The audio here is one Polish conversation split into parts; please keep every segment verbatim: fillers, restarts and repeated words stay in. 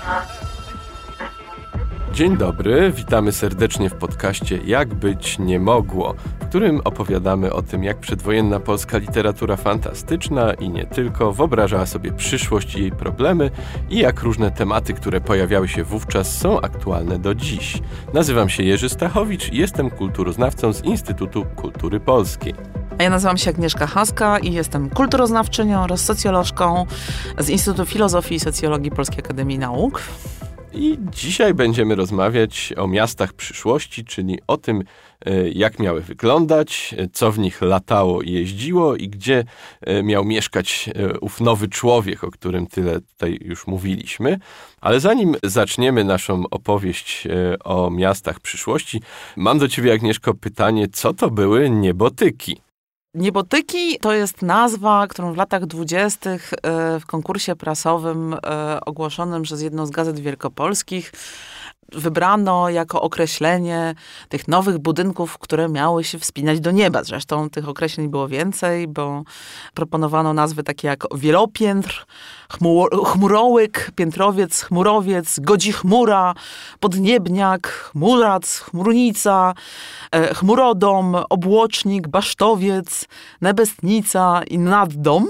Dzień dobry, witamy serdecznie w podcaście Jak być nie mogło, w którym opowiadamy o tym, jak przedwojenna polska literatura fantastyczna i nie tylko wyobrażała sobie przyszłość i jej problemy i jak różne tematy, które pojawiały się wówczas, są aktualne do dziś. Nazywam się Jerzy Stachowicz i jestem kulturoznawcą z Instytutu Kultury Polskiej. A ja nazywam się Agnieszka Haska i jestem kulturoznawczynią oraz socjolożką z Instytutu Filozofii i Socjologii Polskiej Akademii Nauk. I dzisiaj będziemy rozmawiać o miastach przyszłości, czyli o tym, jak miały wyglądać, co w nich latało i jeździło i gdzie miał mieszkać ów nowy człowiek, o którym tyle tutaj już mówiliśmy. Ale zanim zaczniemy naszą opowieść o miastach przyszłości, mam do ciebie, Agnieszko, pytanie, co to były niebotyki? Niebotyki to jest nazwa, którą w latach dwudziestych w konkursie prasowym ogłoszonym przez jedną z gazet wielkopolskich wybrano jako określenie tych nowych budynków, które miały się wspinać do nieba. Zresztą tych określeń było więcej, bo proponowano nazwy takie jak wielopiętr, chmur, chmurołyk, piętrowiec, chmurowiec, godzichmura, podniebniak, chmurac, chmurnica, e, chmurodom, obłocznik, basztowiec, nebestnica i naddom.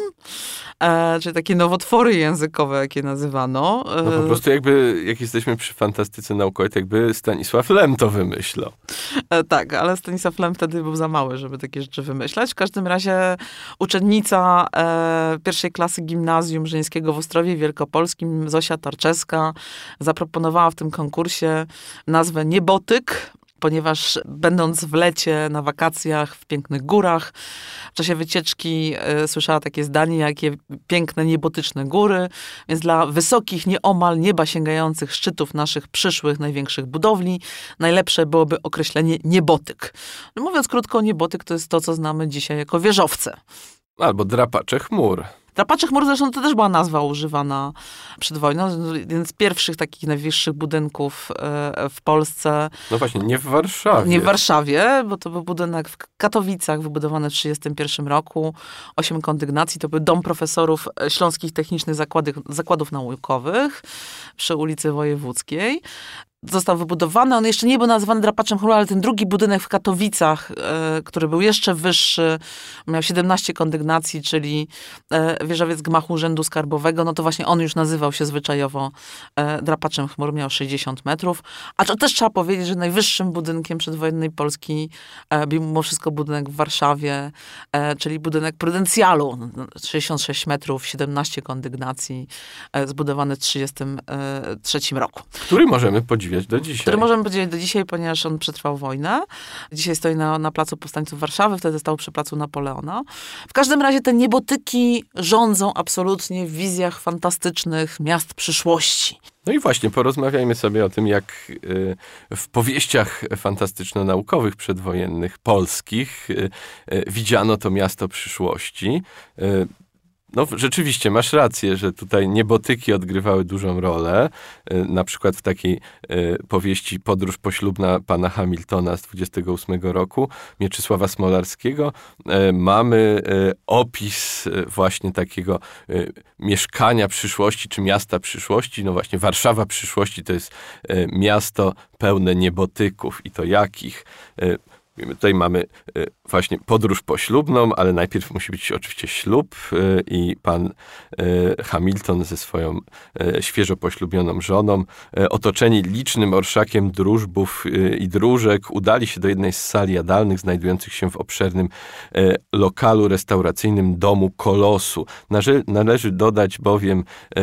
E, czyli takie nowotwory językowe, jakie nazywano. E, no po prostu jakby, jak jesteśmy przy fantastyce naukowej, to jakby Stanisław Lem to wymyślał. E, tak, ale Stanisław Lem wtedy był za mały, żeby takie rzeczy wymyślać. W każdym razie uczennica e, pierwszej klasy gimnazjum żeńskiego w Ostrowie Wielkopolskim, Zosia Torczeska, zaproponowała w tym konkursie nazwę niebotyk, ponieważ będąc w lecie na wakacjach w pięknych górach, w czasie wycieczki y, słyszała takie zdanie, jakie piękne, niebotyczne góry, więc dla wysokich, nieomal nieba sięgających szczytów naszych przyszłych, największych budowli, najlepsze byłoby określenie niebotyk. No, mówiąc krótko, niebotyk to jest to, co znamy dzisiaj jako wieżowce. Albo drapacze chmur. Drapacze chmur zresztą to też była nazwa używana przed wojną. Jeden z pierwszych takich najwyższych budynków w Polsce. No właśnie, nie w Warszawie. Nie w Warszawie, bo to był budynek w Katowicach wybudowany w tysiąc dziewięćset trzydziestym pierwszym roku. Osiem kondygnacji. To był Dom Profesorów Śląskich Technicznych Zakładów, Zakładów Naukowych przy ulicy Wojewódzkiej. Został wybudowany. On jeszcze nie był nazywany drapaczem chmur, ale ten drugi budynek w Katowicach, e, który był jeszcze wyższy, miał siedemnaście kondygnacji, czyli e, wieżowiec gmachu Urzędu Skarbowego, no to właśnie on już nazywał się zwyczajowo e, drapaczem chmur, miał sześćdziesiąt metrów. A to też trzeba powiedzieć, że najwyższym budynkiem przedwojennej Polski e, był mimo wszystko budynek w Warszawie, e, czyli budynek Prudencjalu, sześćdziesiąt sześć metrów, siedemnaście kondygnacji, e, zbudowany w tysiąc dziewięćset trzydziestym trzecim roku. Który możemy podziwiać do dzisiaj. Który możemy podzielić do dzisiaj, ponieważ on przetrwał wojnę. Dzisiaj stoi na, na Placu Powstańców Warszawy, wtedy stał przy Placu Napoleona. W każdym razie te niebotyki rządzą absolutnie w wizjach fantastycznych miast przyszłości. No i właśnie, porozmawiajmy sobie o tym, jak y, w powieściach fantastyczno-naukowych przedwojennych polskich y, y, widziano to miasto przyszłości. Y, No rzeczywiście, masz rację, że tutaj niebotyki odgrywały dużą rolę. Na przykład w takiej powieści Podróż poślubna pana Hamiltona z dwudziestego ósmego roku, Mieczysława Smolarskiego, mamy opis właśnie takiego mieszkania przyszłości, czy miasta przyszłości. No właśnie, Warszawa przyszłości to jest miasto pełne niebotyków. I to jakich? Tutaj mamy właśnie podróż poślubną, ale najpierw musi być oczywiście ślub i pan Hamilton ze swoją świeżo poślubioną żoną, otoczeni licznym orszakiem dróżbów i dróżek, udali się do jednej z sal jadalnych znajdujących się w obszernym lokalu restauracyjnym domu Kolosu. Należy dodać bowiem,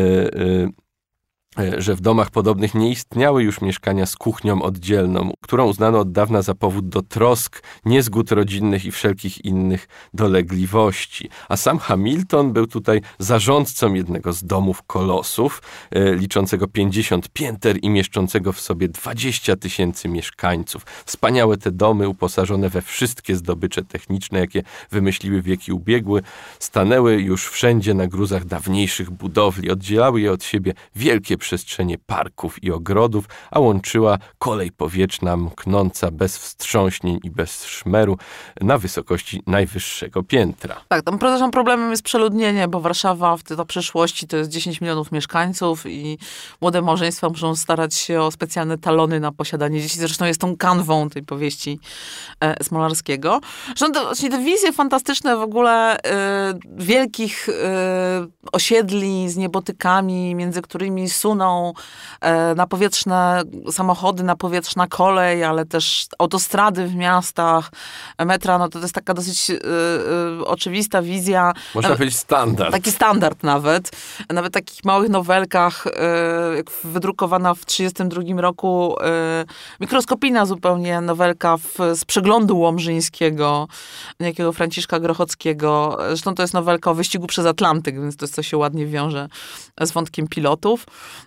że w domach podobnych nie istniały już mieszkania z kuchnią oddzielną, którą uznano od dawna za powód do trosk, niezgód rodzinnych i wszelkich innych dolegliwości. A sam Hamilton był tutaj zarządcą jednego z domów Kolosów, e, liczącego pięćdziesiąt pięter i mieszczącego w sobie dwadzieścia tysięcy mieszkańców. Wspaniałe te domy, uposażone we wszystkie zdobycze techniczne, jakie wymyśliły wieki ubiegłe, stanęły już wszędzie na gruzach dawniejszych budowli, oddzielały je od siebie wielkie przestrzenie parków i ogrodów, a łączyła kolej powietrzna mknąca bez wstrząśnień i bez szmeru na wysokości najwyższego piętra. Tak, tam przepraszam, problemem jest przeludnienie, bo Warszawa w tej przyszłości to jest dziesięć milionów mieszkańców i młode małżeństwa muszą starać się o specjalne talony na posiadanie dzieci. Zresztą jest tą kanwą tej powieści e, Smolarskiego. Zresztą to, właśnie te wizje fantastyczne w ogóle e, wielkich e, osiedli z niebotykami, między którymi suną e, na powietrzne samochody, na powietrzna kolej, ale też autostrady w miastach, metra, no to, to jest taka dosyć e, e, oczywista wizja. Można e, powiedzieć standard. Taki standard nawet. Nawet w takich małych nowelkach, e, jak wydrukowana w trzydziestym drugim roku, e, mikroskopijna zupełnie nowelka w, z przeglądu łomżyńskiego, niejakiego Franciszka Grochockiego. Zresztą to jest nowelka o wyścigu przez Atlantyk, więc to jest co się ładnie wiąże z wątkiem pilotów.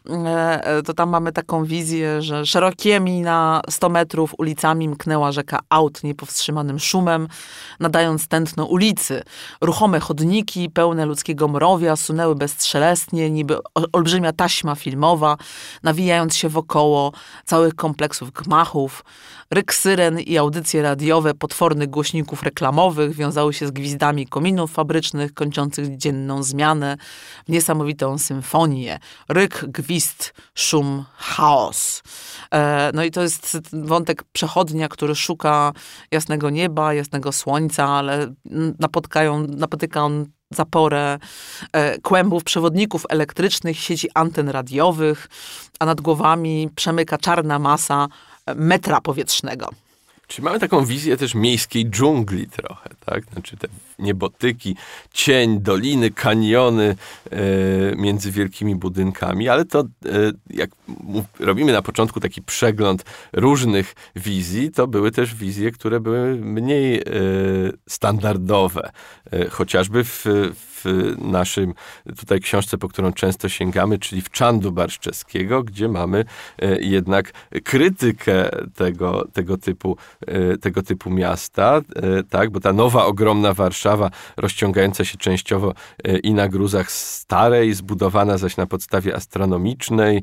E, to tam mamy taką wizję, że szerokimi na sto metrów ulicami mknęła rzeka aut niepowstrzymanym szumem, nadając tętno ulicy. Ruchome chodniki, pełne ludzkiego mrowia, sunęły bezstrzelestnie, niby olbrzymia taśma filmowa, nawijając się wokoło całych kompleksów gmachów. Ryk syren i audycje radiowe potwornych głośników reklamowych wiązały się z gwizdami kominów fabrycznych, kończących dzienną zmianę w niesamowitą symfonię. Ryk, gwizd, szum, chaos. E, no i to jest wątek przechodnia, który szuka jasnego nieba, jasnego słońca, ale napotkają, napotyka on zaporę e, kłębów przewodników elektrycznych, sieci anten radiowych, a nad głowami przemyka czarna masa metra powietrznego. Czyli mamy taką wizję też miejskiej dżungli trochę, tak? Znaczy te niebotyki, cień, doliny, kaniony e, między wielkimi budynkami, ale to e, jak mów, robimy na początku taki przegląd różnych wizji, to były też wizje, które były mniej e, standardowe. E, chociażby w, w naszym tutaj książce, po którą często sięgamy, czyli w Czandu Barszczewskiego, gdzie mamy e, jednak krytykę tego, tego typu tego typu miasta, tak, bo ta nowa, ogromna Warszawa, rozciągająca się częściowo i na gruzach starej, zbudowana zaś na podstawie astronomicznej,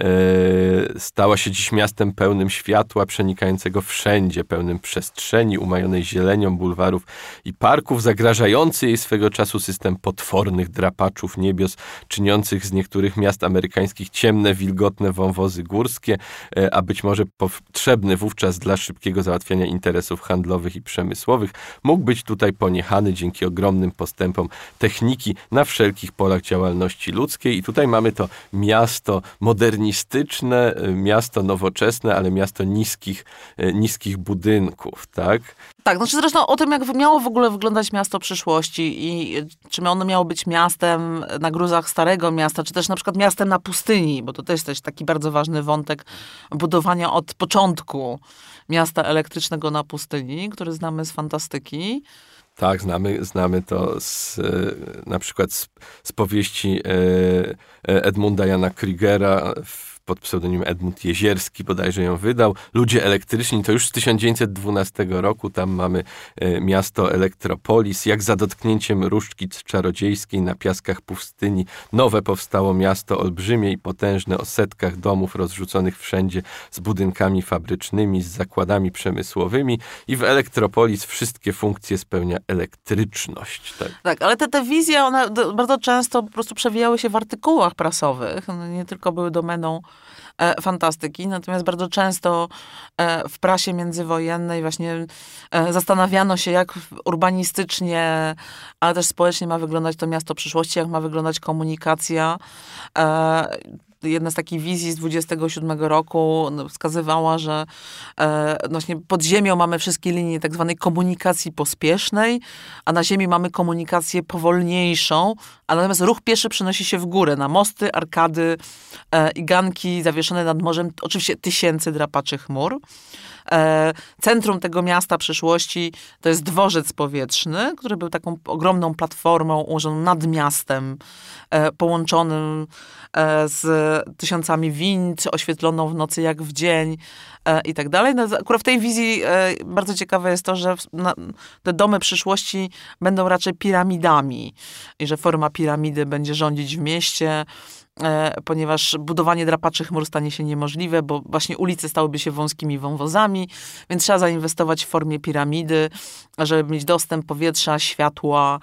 stała się dziś miastem pełnym światła, przenikającego wszędzie, pełnym przestrzeni, umajonej zielenią, bulwarów i parków, zagrażający jej swego czasu system potwornych drapaczów niebios, czyniących z niektórych miast amerykańskich ciemne, wilgotne wąwozy górskie, a być może potrzebny wówczas dla szybkiego załatwiania interesów handlowych i przemysłowych, mógł być tutaj poniechany dzięki ogromnym postępom techniki na wszelkich polach działalności ludzkiej. I tutaj mamy to miasto modernistyczne, miasto nowoczesne, ale miasto niskich, niskich budynków, tak? Tak, znaczy zresztą o tym, jak miało w ogóle wyglądać miasto przyszłości i czy ono miało być miastem na gruzach Starego Miasta, czy też na przykład miastem na pustyni, bo to też jest taki bardzo ważny wątek budowania od początku miasta elektrycznego na pustyni, który znamy z fantastyki. Tak, znamy, znamy to z, na przykład z, z powieści Edmunda Jana Krügera pod pseudonimem Edmund Jezierski bodajże ją wydał. Ludzie elektryczni, to już z tysiąc dziewięćset dwunastego roku, tam mamy e, miasto Elektropolis, jak za dotknięciem różdżki czarodziejskiej na piaskach pustyni nowe powstało miasto olbrzymie i potężne o setkach domów rozrzuconych wszędzie z budynkami fabrycznymi, z zakładami przemysłowymi i w Elektropolis wszystkie funkcje spełnia elektryczność. Tak, tak, ale te, te wizje, one bardzo często po prostu przewijały się w artykułach prasowych, one nie tylko były domeną E, fantastyki, natomiast bardzo często e, w prasie międzywojennej właśnie e, zastanawiano się, jak urbanistycznie, ale też społecznie ma wyglądać to miasto przyszłości, jak ma wyglądać komunikacja. E, Jedna z takich wizji z dwudziestego siódmego roku wskazywała, że e, właśnie pod ziemią mamy wszystkie linie tak zwanej komunikacji pospiesznej, a na ziemi mamy komunikację powolniejszą, a natomiast ruch pieszy przenosi się w górę, na mosty, arkady e, i ganki zawieszone nad morzem, oczywiście tysięcy drapaczy chmur. E, centrum tego miasta przyszłości to jest dworzec powietrzny, który był taką ogromną platformą ułożoną nad miastem, e, połączonym e, z tysiącami wind, oświetloną w nocy jak w dzień e, i tak dalej. No, akurat w tej wizji e, bardzo ciekawe jest to, że w, na, te domy przyszłości będą raczej piramidami i że forma piramidy będzie rządzić w mieście, ponieważ budowanie drapaczy chmur stanie się niemożliwe, bo właśnie ulice stałyby się wąskimi wąwozami, więc trzeba zainwestować w formie piramidy, żeby mieć dostęp powietrza, światła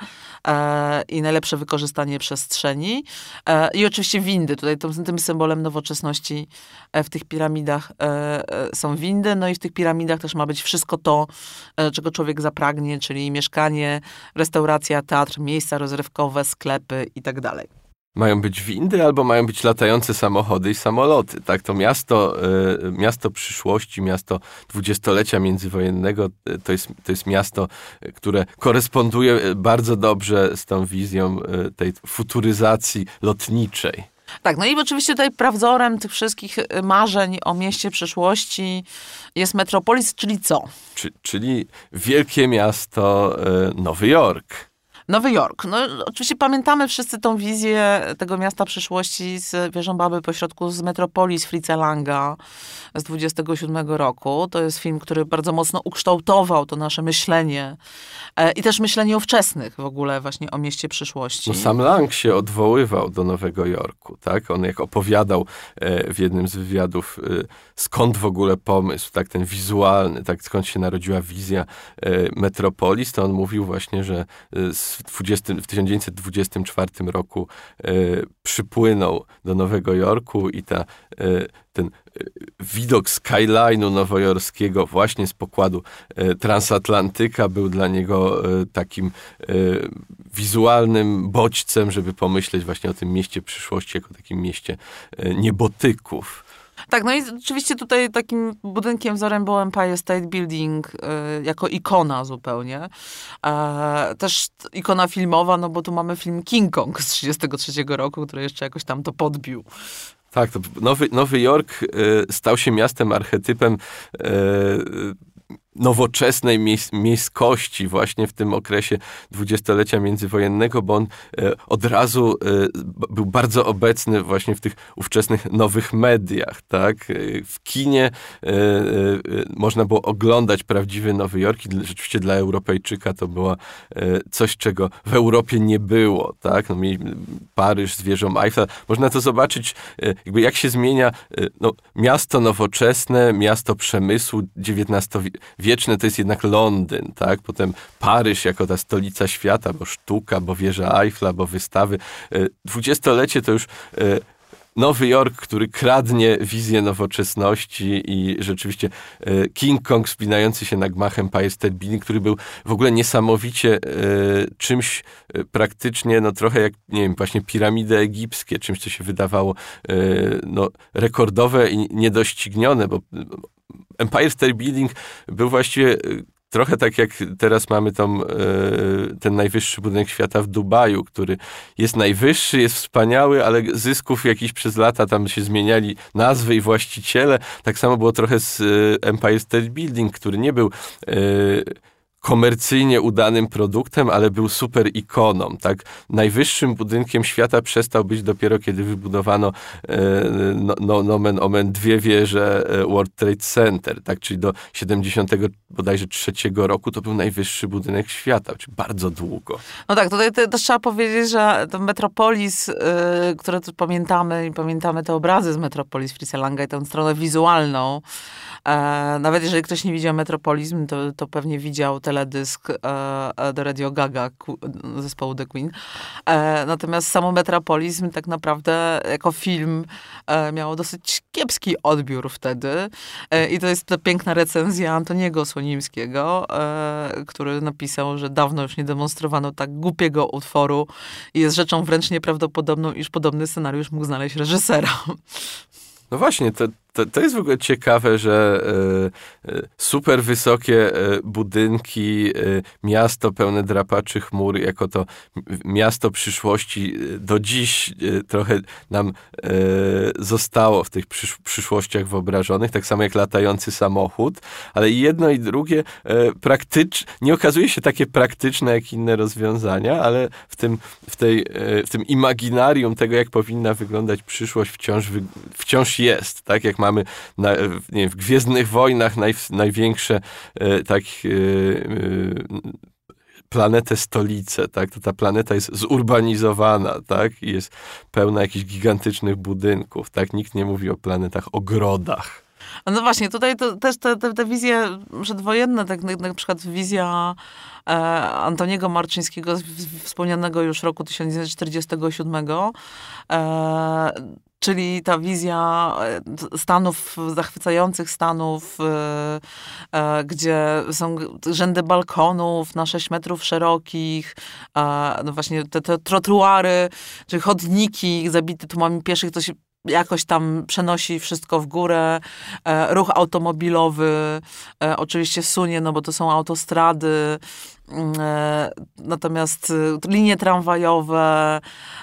i najlepsze wykorzystanie przestrzeni. I oczywiście windy. Tutaj tym, tym symbolem nowoczesności w tych piramidach są windy, no i w tych piramidach też ma być wszystko to, czego człowiek zapragnie, czyli mieszkanie, restauracja, teatr, miejsca rozrywkowe, sklepy i tak dalej. Mają być windy albo mają być latające samochody i samoloty. Tak, to miasto, y, miasto przyszłości, miasto dwudziestolecia międzywojennego, y, to jest, to jest miasto, y, które koresponduje bardzo dobrze z tą wizją y, tej futuryzacji lotniczej. Tak, no i oczywiście tutaj prawzorem tych wszystkich marzeń o mieście przyszłości jest Metropolis, czyli co? Czy, czyli wielkie miasto y, Nowy Jork. Nowy Jork. No, oczywiście pamiętamy wszyscy tą wizję tego miasta przyszłości z Wieżą Baby pośrodku, z Metropolis Fritza Langa z dwudziestego siódmego roku. To jest film, który bardzo mocno ukształtował to nasze myślenie e, i też myślenie ówczesnych w ogóle właśnie o mieście przyszłości. No, sam Lang się odwoływał do Nowego Jorku, tak? On jak opowiadał e, w jednym z wywiadów, e, skąd w ogóle pomysł, tak, ten wizualny, tak, skąd się narodziła wizja e, Metropolis, to on mówił właśnie, że e, w, dwudziestym, w tysiąc dziewięćset dwudziestym czwartym roku e, przypłynął do Nowego Jorku i ta, e, ten e, widok skyline'u nowojorskiego właśnie z pokładu e, transatlantyka był dla niego e, takim e, wizualnym bodźcem, żeby pomyśleć właśnie o tym mieście przyszłości jako takim mieście e, niebotyków. Tak, no i oczywiście tutaj takim budynkiem wzorem był Empire State Building y, jako ikona zupełnie. E, też ikona filmowa, no bo tu mamy film King Kong z trzydziestego trzeciego roku, który jeszcze jakoś tam to podbił. Tak, to Nowy, Nowy Jork y, stał się miastem, archetypem y, nowoczesnej miejsc, miejskości właśnie w tym okresie dwudziestolecia międzywojennego, bo on e, od razu e, był bardzo obecny właśnie w tych ówczesnych nowych mediach, tak? E, w kinie e, e, można było oglądać prawdziwy Nowy Jork i rzeczywiście dla Europejczyka to było e, coś, czego w Europie nie było, tak? No, Paryż z wieżą Eiffla. Można to zobaczyć, e, jakby jak się zmienia e, no, miasto nowoczesne, miasto przemysłu dziewiętnastowieczne, to jest jednak Londyn, tak? Potem Paryż jako ta stolica świata, bo sztuka, bo wieża Eiffla, bo wystawy. Dwudziestolecie to już Nowy Jork, który kradnie wizję nowoczesności i rzeczywiście King Kong wspinający się na gmach Empire State Building, który był w ogóle niesamowicie czymś praktycznie, no trochę jak, nie wiem, właśnie piramidy egipskie, czymś, co się wydawało no, rekordowe i niedoścignione, bo Empire State Building był właściwie trochę tak jak teraz mamy tą, ten najwyższy budynek świata w Dubaju, który jest najwyższy, jest wspaniały, ale zysków jakiś przez lata tam się zmieniali nazwy i właściciele. Tak samo było trochę z Empire State Building, który nie był komercyjnie udanym produktem, ale był super ikoną, tak? Najwyższym budynkiem świata przestał być dopiero, kiedy wybudowano e, no, no, nomen omen dwie wieże World Trade Center, tak? Czyli do siedemdziesiątego bodajże trzeciego roku to był najwyższy budynek świata, czyli bardzo długo. No tak, tutaj też trzeba powiedzieć, że ten Metropolis, yy, które tu pamiętamy i pamiętamy te obrazy z Metropolis Fritza Langa i tę stronę wizualną. E, nawet jeżeli ktoś nie widział Metropolizm, to, to pewnie widział teledysk e, do Radio Gaga zespołu The Queen. E, natomiast samo Metropolizm tak naprawdę jako film e, miało dosyć kiepski odbiór wtedy. E, I to jest ta piękna recenzja Antoniego Słonimskiego, e, który napisał, że dawno już nie demonstrowano tak głupiego utworu i jest rzeczą wręcz nieprawdopodobną, iż podobny scenariusz mógł znaleźć reżysera. No właśnie, to, to, to jest w ogóle ciekawe, że e, e, super wysokie e, budynki, e, miasto pełne drapaczy chmur, jako to miasto przyszłości e, do dziś e, trochę nam e, zostało w tych przysz, przyszłościach wyobrażonych, tak samo jak latający samochód, ale i jedno i drugie e, praktycz, nie okazuje się takie praktyczne jak inne rozwiązania, ale w tym, w tej, e, w tym imaginarium tego, jak powinna wyglądać przyszłość, wciąż, wy, wciąż jest, tak jak mamy na, nie wiem, w Gwiezdnych Wojnach naj, największe e, tak, e, e, planetę stolicę, tak? To ta planeta jest zurbanizowana, tak? I jest pełna jakichś gigantycznych budynków, tak? Nikt nie mówi o planetach, ogrodach. No właśnie, tutaj to, też te, te, te wizje przedwojenne, tak na, na przykład wizja e, Antoniego Marczyńskiego, z, wspomnianego już roku tysiąc dziewięćset czterdziestego siódmego, e, czyli ta wizja stanów, zachwycających stanów, e, e, gdzie są rzędy balkonów na sześć metrów szerokich, e, no właśnie te, te trotuary, czy chodniki zabite tłumami pieszych, to się jakoś tam przenosi wszystko w górę. E, ruch automobilowy e, oczywiście sunie, no bo to są autostrady. E, natomiast e, linie tramwajowe,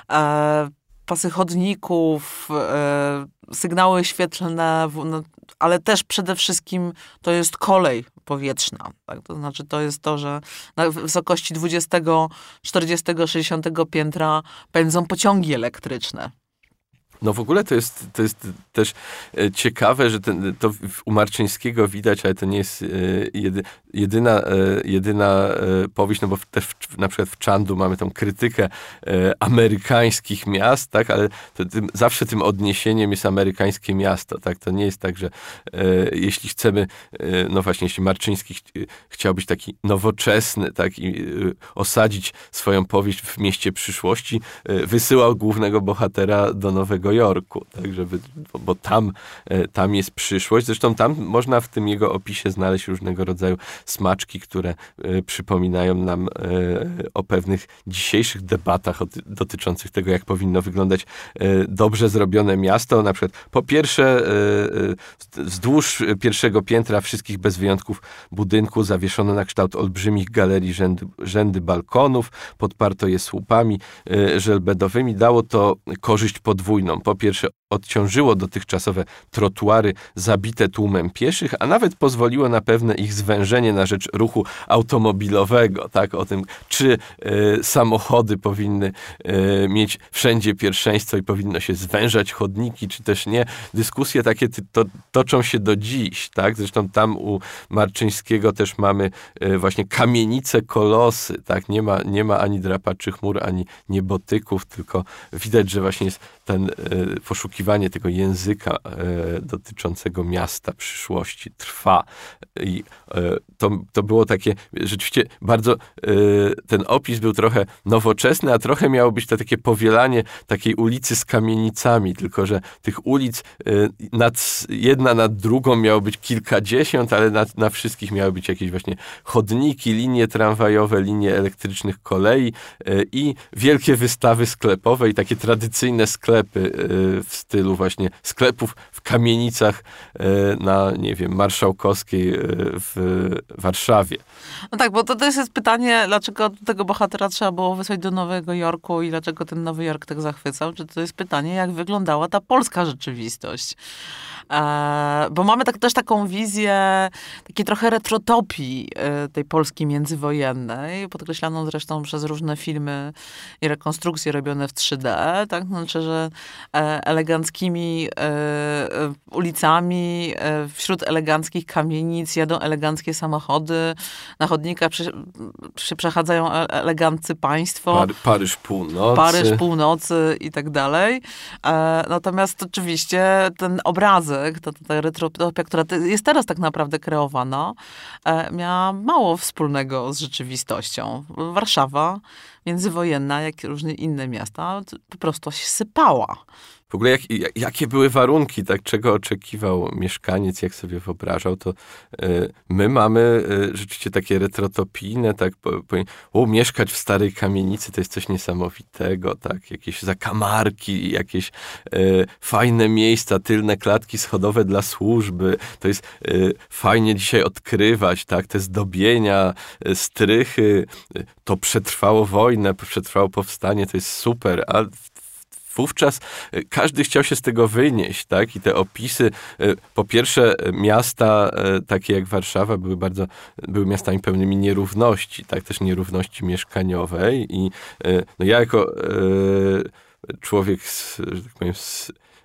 e, pasy chodników, e, sygnały świetlne, w, no, ale też przede wszystkim to jest kolej powietrzna. Tak? To znaczy to jest to, że na wysokości dwudziestego, czterdziestego, sześćdziesiątego piętra pędzą pociągi elektryczne. No w ogóle to jest, to jest też ciekawe, że ten, to u Marczyńskiego widać, ale to nie jest jedy, jedyna, jedyna powieść, no bo też w, na przykład w Chandu mamy tą krytykę amerykańskich miast, tak, ale to tym, zawsze tym odniesieniem jest amerykańskie miasto, tak, to nie jest tak, że jeśli chcemy, no właśnie, jeśli Marczyński ch, chciał być taki nowoczesny, tak, i osadzić swoją powieść w mieście przyszłości, wysyłał głównego bohatera do Nowego Jorku, tak, żeby, bo, bo tam, tam jest przyszłość. Zresztą tam można w tym jego opisie znaleźć różnego rodzaju smaczki, które e, przypominają nam e, o pewnych dzisiejszych debatach o, dotyczących tego, jak powinno wyglądać e, dobrze zrobione miasto. Na przykład po pierwsze e, wzdłuż pierwszego piętra wszystkich bez wyjątków budynku zawieszono na kształt olbrzymich galerii rzędy, rzędy balkonów, podparto je słupami e, żelbedowymi. Dało to korzyść podwójną. Po pierwsze, odciążyło dotychczasowe trotuary zabite tłumem pieszych, a nawet pozwoliło na pewne ich zwężenie na rzecz ruchu automobilowego, tak, o tym, czy y, samochody powinny y, mieć wszędzie pierwszeństwo i powinno się zwężać chodniki, czy też nie. Dyskusje takie ty, to, toczą się do dziś, tak, zresztą tam u Marczyńskiego też mamy y, właśnie kamienice kolosy, tak, nie ma, nie ma ani drapaczy chmur, ani niebotyków, tylko widać, że właśnie jest ten y, poszukiwanie tego języka y, dotyczącego miasta przyszłości trwa. I y, to, to było takie, rzeczywiście bardzo, y, ten opis był trochę nowoczesny, a trochę miało być to takie powielanie takiej ulicy z kamienicami, tylko że tych ulic y, nad, jedna nad drugą miało być kilkadziesiąt, ale na, na wszystkich miały być jakieś właśnie chodniki, linie tramwajowe, linie elektrycznych kolei y, i wielkie wystawy sklepowe i takie tradycyjne sklepy w stylu właśnie sklepów w kamienicach na, nie wiem, Marszałkowskiej w Warszawie. No tak, bo to też jest pytanie, dlaczego tego bohatera trzeba było wysłać do Nowego Jorku i dlaczego ten Nowy Jork tak zachwycał? Czy to jest pytanie, jak wyglądała ta polska rzeczywistość? E, bo mamy tak, też taką wizję takiej trochę retrotopii e, tej Polski międzywojennej, podkreślaną zresztą przez różne filmy i rekonstrukcje robione w trzy D, tak? Znaczy, że e, eleganckimi e, ulicami, e, wśród eleganckich kamienic jadą eleganckie samochody, na chodnikach przy, przy, przechadzają eleganccy państwo. Par, Paryż północy. Paryż północy i tak dalej. E, natomiast oczywiście ten obrazek, ta, ta retrotopia, która jest teraz tak naprawdę kreowana, e, miała mało wspólnego z rzeczywistością. Warszawa międzywojenna, jak i różne inne miasta, po prostu się sypała. W ogóle jak, jak, jakie były warunki, tak, czego oczekiwał mieszkaniec, jak sobie wyobrażał, to y, my mamy y, rzeczywiście takie retrotopijne, tak, po, po, o, mieszkać w starej kamienicy to jest coś niesamowitego, tak, jakieś zakamarki, jakieś y, fajne miejsca, tylne klatki schodowe dla służby, to jest y, fajnie dzisiaj odkrywać, tak, te zdobienia, y, strychy, y, to przetrwało wojnę, przetrwało powstanie, to jest super, a wówczas każdy chciał się z tego wynieść, tak? I te opisy, po pierwsze miasta takie jak Warszawa były bardzo, były miastami pełnymi nierówności, tak? Też nierówności mieszkaniowej i no ja jako człowiek z, że tak powiem, z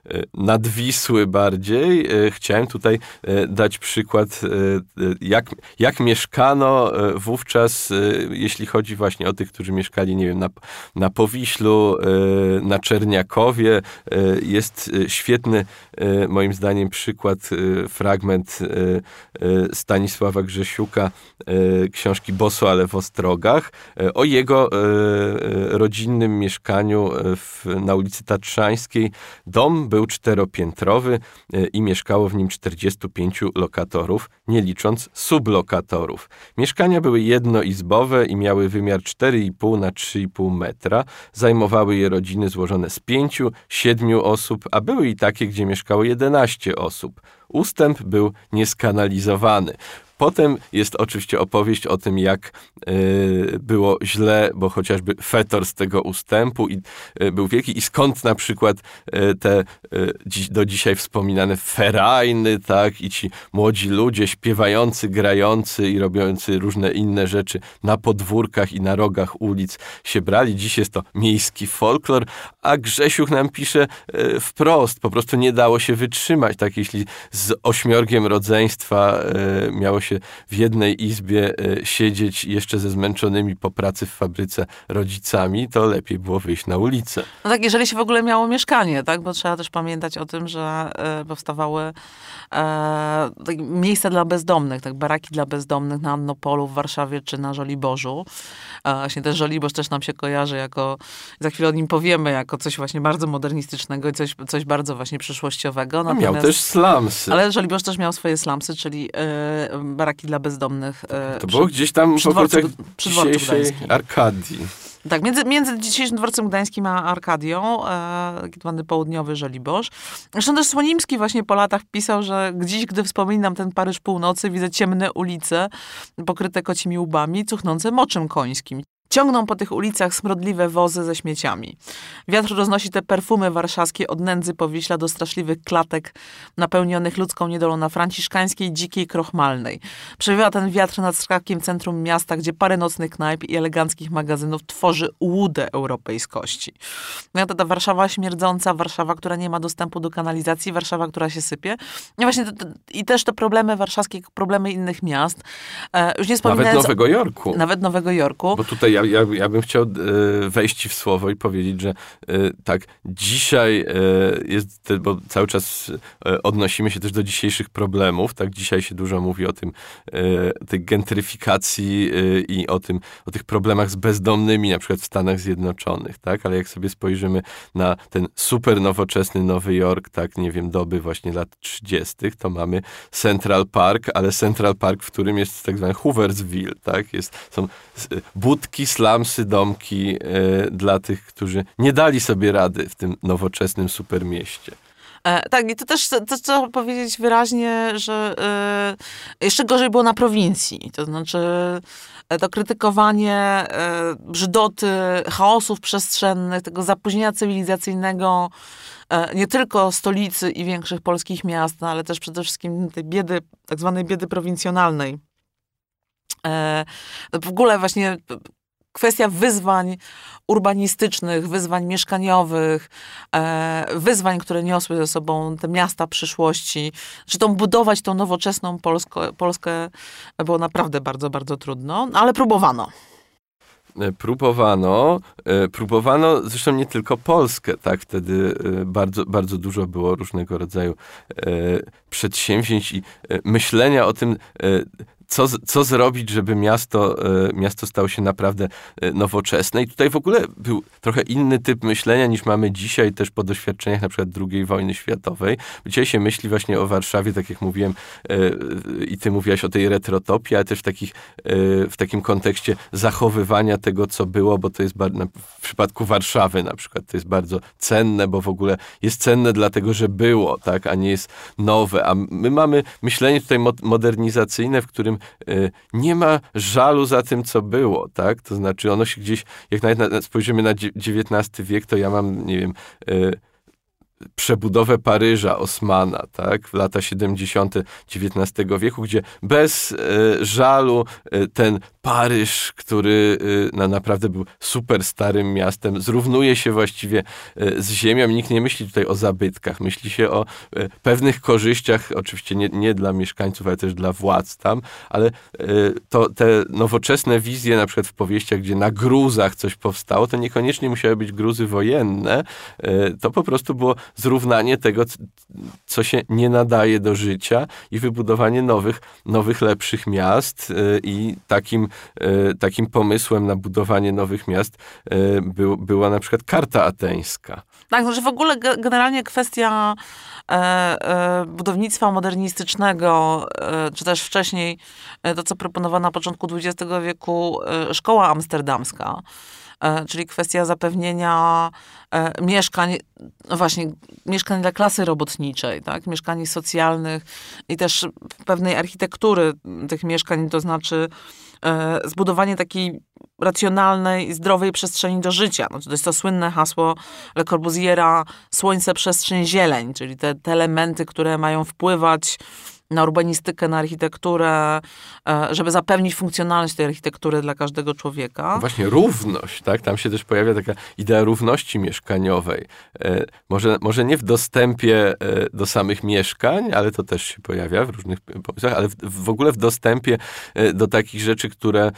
nadwisły bardziej. Chciałem tutaj dać przykład, jak, jak mieszkano wówczas, jeśli chodzi właśnie o tych, którzy mieszkali, nie wiem, na, na Powiślu, na Czerniakowie. Jest świetny, moim zdaniem, przykład, fragment Stanisława Grzesiuka, książki Boso, ale w Ostrogach, o jego rodzinnym mieszkaniu w, na ulicy Tatrzańskiej. Dom był czteropiętrowy i mieszkało w nim czterdziestu pięciu lokatorów, nie licząc sublokatorów. Mieszkania były jednoizbowe i miały wymiar cztery i pół na trzy i pół metra. Zajmowały je rodziny złożone z pięciu, siedmiu osób, a były i takie, gdzie mieszkało jedenaście osób. Ustęp był nieskanalizowany. Potem jest oczywiście opowieść o tym, jak y, było źle, bo chociażby fetor z tego ustępu i, y, był wielki i skąd na przykład y, te y, dziś, do dzisiaj wspominane ferajny, tak, i ci młodzi ludzie śpiewający, grający i robiący różne inne rzeczy na podwórkach i na rogach ulic się brali. Dziś jest to miejski folklor, a Grzesiuk nam pisze y, wprost, po prostu nie dało się wytrzymać, tak, jeśli z ośmiorgiem rodzeństwa y, miało się w jednej izbie y, siedzieć jeszcze ze zmęczonymi po pracy w fabryce rodzicami, to lepiej było wyjść na ulicę. No tak, jeżeli się w ogóle miało mieszkanie, tak, bo trzeba też pamiętać o tym, że y, powstawały y, tak, miejsca dla bezdomnych, tak, baraki dla bezdomnych na Annopolu w Warszawie czy na Żoliborzu. A właśnie ten Żoliborz też nam się kojarzy jako, za chwilę o nim powiemy, jako coś właśnie bardzo modernistycznego i coś, coś bardzo właśnie przyszłościowego. No miał też slumsy. Ale Żoliborz też miał swoje slumsy, czyli y, baraki dla bezdomnych. Y, to było przy, gdzieś tam w okolicach dzisiejszej Arkadii. Tak, między, między dzisiejszym dworcem gdańskim a Arkadią, e, taki ładny południowy Żoliborz. Zresztą też Słonimski właśnie po latach pisał, że dziś, gdy wspominam ten Paryż północy, widzę ciemne ulice pokryte kocimi łbami, cuchnące moczem końskim. Ciągną po tych ulicach smrodliwe wozy ze śmieciami. Wiatr roznosi te perfumy warszawskie od nędzy Powiśla do straszliwych klatek napełnionych ludzką niedolą na Franciszkańskiej, Dzikiej, Krochmalnej. Przewiewa ten wiatr nad skrawkiem centrum miasta, gdzie parę nocnych knajp i eleganckich magazynów tworzy łudę europejskości. No to ta Warszawa śmierdząca, Warszawa, która nie ma dostępu do kanalizacji, Warszawa, która się sypie. I właśnie to, to, i też te problemy warszawskie, problemy innych miast. E, już nie Nawet Nowego Jorku. Nawet Nowego Jorku. Bo tutaj ja, ja, ja bym chciał e, wejść ci w słowo i powiedzieć, że e, tak, dzisiaj e, jest, bo cały czas e, odnosimy się też do dzisiejszych problemów, tak, dzisiaj się dużo mówi o tym, e, tej gentryfikacji e, i o tym, o tych problemach z bezdomnymi, na przykład w Stanach Zjednoczonych, tak, ale jak sobie spojrzymy na ten super nowoczesny Nowy Jork, tak, nie wiem, doby właśnie lat trzydziestych, to mamy Central Park, ale Central Park, w którym jest tak zwany Hooversville, tak, jest, są budki, slumsy, domki e, dla tych, którzy nie dali sobie rady w tym nowoczesnym supermieście. E, tak, i to też to trzeba powiedzieć wyraźnie, że e, jeszcze gorzej było na prowincji. To znaczy e, to krytykowanie e, brzydoty, chaosów przestrzennych, tego zapóźnienia cywilizacyjnego e, nie tylko stolicy i większych polskich miast, no, ale też przede wszystkim tej biedy, tak zwanej biedy prowincjonalnej. E, w ogóle właśnie kwestia wyzwań urbanistycznych, wyzwań mieszkaniowych, e, wyzwań, które niosły ze sobą te miasta przyszłości. Zresztą budować tą nowoczesną Polskę, Polskę było naprawdę bardzo, bardzo trudno, ale próbowano. Próbowano, próbowano zresztą nie tylko Polskę, tak, wtedy bardzo, bardzo dużo było różnego rodzaju przedsięwzięć i myślenia o tym, Co, co zrobić, żeby miasto, miasto stało się naprawdę nowoczesne. I tutaj w ogóle był trochę inny typ myślenia niż mamy dzisiaj, też po doświadczeniach na przykład drugiej wojny światowej. Dzisiaj się myśli właśnie o Warszawie, tak jak mówiłem, i ty mówiłaś o tej retrotopii, ale też w, takich, w takim kontekście zachowywania tego, co było, bo to jest w przypadku Warszawy na przykład, to jest bardzo cenne, bo w ogóle jest cenne dlatego, że było, tak, a nie jest nowe. A my mamy myślenie tutaj modernizacyjne, w którym nie ma żalu za tym, co było, tak? To znaczy ono się gdzieś, jak nawet na, spojrzymy na dziewiętnasty wiek, to ja mam, nie wiem, przebudowę Paryża Osmana, tak, w lata siedemdziesiąte dziewiętnastego wieku, gdzie bez e, żalu e, ten Paryż, który e, na, naprawdę był super starym miastem, zrównuje się właściwie e, z ziemią. Nikt nie myśli tutaj o zabytkach, myśli się o e, pewnych korzyściach, oczywiście nie, nie dla mieszkańców, ale też dla władz tam, ale e, to te nowoczesne wizje, na przykład w powieściach, gdzie na gruzach coś powstało, to niekoniecznie musiały być gruzy wojenne, e, to po prostu było zrównanie tego, co się nie nadaje do życia i wybudowanie nowych, nowych lepszych miast i takim, takim pomysłem na budowanie nowych miast był, była na przykład Karta Ateńska. Tak, znaczy w ogóle generalnie kwestia e, e, budownictwa modernistycznego, e, czy też wcześniej e, to, co proponowała na początku dwudziestego wieku e, szkoła amsterdamska, czyli kwestia zapewnienia e, mieszkań, no właśnie, mieszkań dla klasy robotniczej, tak? Mieszkań socjalnych i też pewnej architektury tych mieszkań, to znaczy e, zbudowanie takiej racjonalnej, zdrowej przestrzeni do życia. No, to jest to słynne hasło Le Corbusiera, słońce, przestrzeń, zieleń, czyli te, te elementy, które mają wpływać na urbanistykę, na architekturę, żeby zapewnić funkcjonalność tej architektury dla każdego człowieka. Właśnie równość, tak? Tam się też pojawia taka idea równości mieszkaniowej. E, może, może nie w dostępie e, do samych mieszkań, ale to też się pojawia w różnych pomysłach, ale w, w ogóle w dostępie e, do takich rzeczy, które e,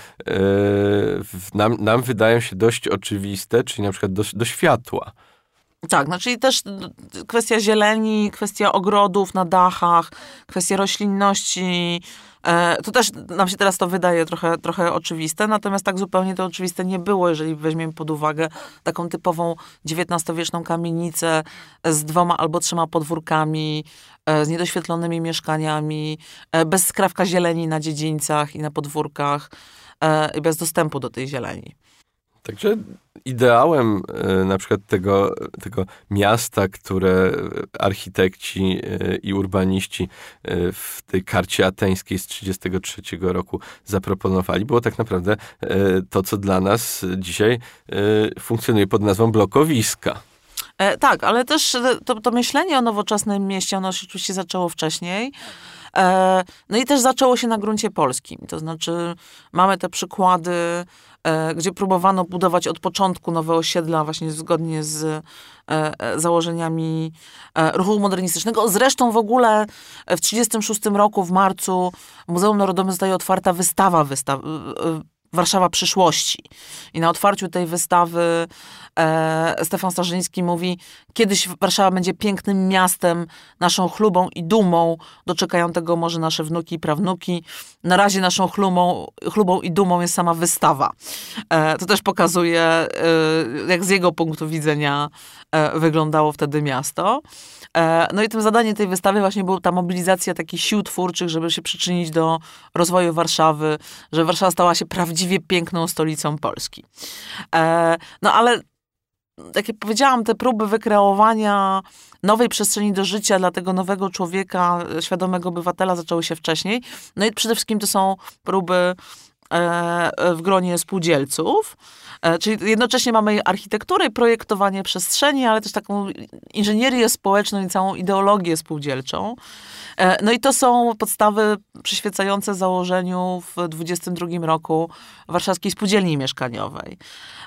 w, nam, nam wydają się dość oczywiste, czyli na przykład do, do światła. Tak, no czyli też kwestia zieleni, kwestia ogrodów na dachach, kwestia roślinności. E, to też nam się teraz to wydaje trochę, trochę oczywiste, natomiast tak zupełnie to oczywiste nie było, jeżeli weźmiemy pod uwagę taką typową dziewiętnastowieczną kamienicę z dwoma albo trzema podwórkami, e, z niedoświetlonymi mieszkaniami, e, bez skrawka zieleni na dziedzińcach i na podwórkach e, i bez dostępu do tej zieleni. Także ideałem e, na przykład tego, tego miasta, które architekci e, i urbaniści e, w tej karcie ateńskiej z tysiąc dziewięćset trzydziestego trzeciego roku zaproponowali, było tak naprawdę e, to, co dla nas dzisiaj e, funkcjonuje pod nazwą blokowiska. E, tak, ale też to, to myślenie o nowoczesnym mieście, ono się oczywiście zaczęło wcześniej. E, no i też zaczęło się na gruncie polskim. To znaczy mamy te przykłady, e, gdzie próbowano budować od początku nowe osiedla właśnie zgodnie z e, założeniami e, ruchu modernistycznego. Zresztą w ogóle w tysiąc dziewięćset trzydziestym szóstym roku w marcu Muzeum Narodowym zostaje otwarta wystawa wystaw, e, Warszawa przyszłości. I na otwarciu tej wystawy e, Stefan Starzyński mówi: kiedyś Warszawa będzie pięknym miastem, naszą chlubą i dumą, doczekają tego może nasze wnuki i prawnuki. Na razie naszą chlubą, chlubą i dumą jest sama wystawa. E, to też pokazuje, e, jak z jego punktu widzenia e, wyglądało wtedy miasto. E, no i tym zadaniem tej wystawy właśnie była ta mobilizacja takich sił twórczych, żeby się przyczynić do rozwoju Warszawy, żeby Warszawa stała się prawdziwie piękną stolicą Polski. E, no ale jak ja powiedziałam, te próby wykreowania nowej przestrzeni do życia dla tego nowego człowieka, świadomego obywatela zaczęły się wcześniej. No i przede wszystkim to są próby e, w gronie spółdzielców. E, czyli jednocześnie mamy architekturę, projektowanie przestrzeni, ale też taką inżynierię społeczną i całą ideologię spółdzielczą. E, no i to są podstawy przyświecające założeniu w dwudziestym drugim roku Warszawskiej Spółdzielni Mieszkaniowej.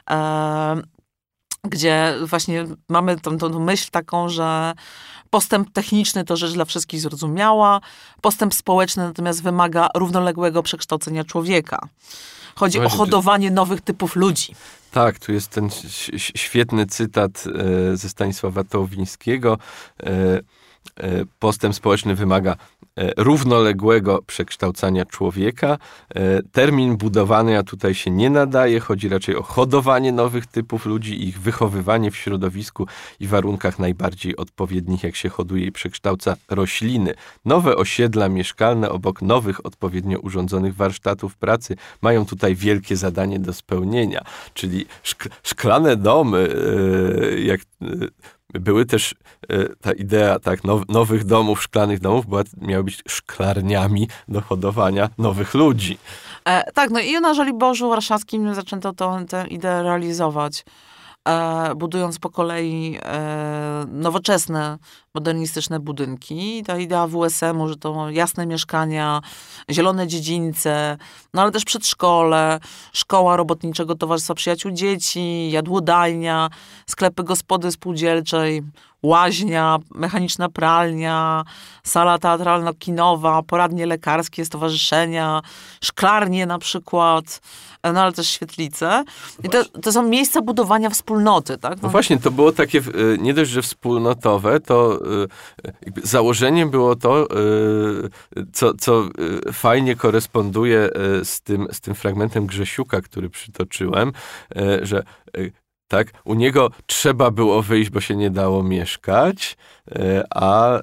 E, gdzie właśnie mamy tą, tą myśl taką, że postęp techniczny to rzecz dla wszystkich zrozumiała, postęp społeczny natomiast wymaga równoległego przekształcenia człowieka. Chodzi Właśnie, o hodowanie nowych typów ludzi. Tak, tu jest ten świetny cytat e, ze Stanisława Tołowińskiego. E, e, postęp społeczny wymaga e, równoległego przekształcania człowieka. E, termin budowany, a tutaj się nie nadaje. Chodzi raczej o hodowanie nowych typów ludzi i ich wychowywanie w środowisku i warunkach najbardziej odpowiednich, jak się hoduje i przekształca rośliny. Nowe osiedla mieszkalne obok nowych, odpowiednio urządzonych warsztatów pracy mają tutaj wielkie zadanie do spełnienia. Czyli szk- szklane domy, e, jak e, były też e, ta idea tak, now, nowych domów, szklanych domów, była, miały być szklarniami do hodowania nowych ludzi. E, tak, no i na Żoliborzu Warszawskim zaczęto to, tę ideę realizować. e, budując po kolei e, nowoczesne, modernistyczne budynki. Ta idea W S M-u, że to jasne mieszkania, zielone dziedzińce, no ale też przedszkole, szkoła Robotniczego Towarzystwa Przyjaciół Dzieci, jadłodajnia, sklepy gospody spółdzielczej, łaźnia, mechaniczna pralnia, sala teatralno-kinowa, poradnie lekarskie, stowarzyszenia, szklarnie na przykład, no ale też świetlice. I to, to są miejsca budowania wspólnoty, tak? No, no właśnie, to było takie, nie dość, że wspólnotowe, to jakby założeniem było to, co, co fajnie koresponduje z tym, z tym fragmentem Grzesiuka, który przytoczyłem, że tak, u niego trzeba było wyjść, bo się nie dało mieszkać, a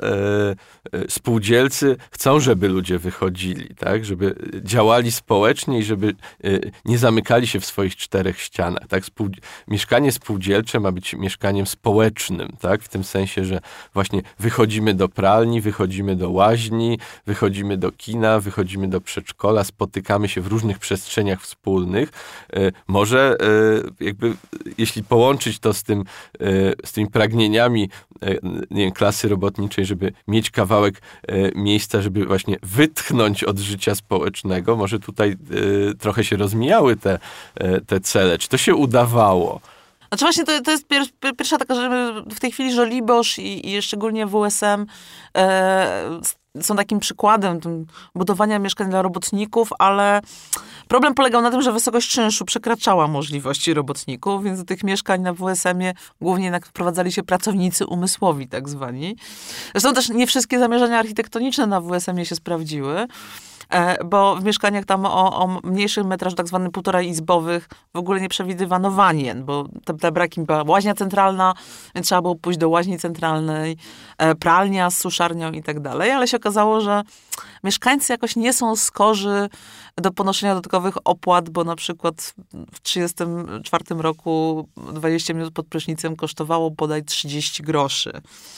spółdzielcy chcą, żeby ludzie wychodzili, tak, żeby działali społecznie i żeby nie zamykali się w swoich czterech ścianach. Tak? Spół... Mieszkanie spółdzielcze ma być mieszkaniem społecznym, tak, w tym sensie, że właśnie wychodzimy do pralni, wychodzimy do łaźni, wychodzimy do kina, wychodzimy do przedszkola, spotykamy się w różnych przestrzeniach wspólnych. Może jakby, jeśli połączyć to z tym, z tymi pragnieniami, nie wiem, klasy robotniczej, żeby mieć kawałek miejsca, żeby właśnie wytchnąć od życia społecznego, może tutaj trochę się rozmijały te, te cele. Czy to się udawało? Znaczy właśnie to, to jest pier, pierwsza taka, że w tej chwili Żoliborz i, i szczególnie W S M e, są takim przykładem tym budowania mieszkań dla robotników, ale problem polegał na tym, że wysokość czynszu przekraczała możliwości robotników, więc do tych mieszkań na W S M-ie głównie jednak wprowadzali się pracownicy umysłowi tak zwani. Zresztą też nie wszystkie zamierzenia architektoniczne na W S M-ie się sprawdziły, bo w mieszkaniach tam o, o mniejszym metrażu, tak zwanym półtora izbowych, w ogóle nie przewidywano wanien, bo te, te braki była łaźnia centralna, więc trzeba było pójść do łaźni centralnej, pralnia z suszarnią i tak dalej, ale się okazało, że mieszkańcy jakoś nie są skorzy do ponoszenia dodatkowych opłat, bo na przykład w trzydziestym czwartym roku dwadzieścia minut pod prysznicem kosztowało bodaj trzydzieści groszy.